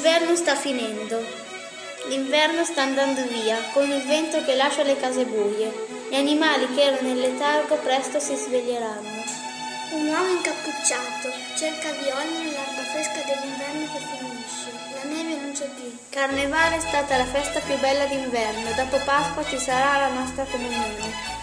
L'inverno sta finendo. L'inverno sta andando via, con il vento che lascia le case buie. Gli animali che erano nel letargo presto si sveglieranno. Un uomo incappucciato cerca violi nell'erba fresca dell'inverno che finisce. La neve non c'è più. Carnevale è stata la festa più bella d'inverno. Dopo Pasqua ci sarà la nostra comunione.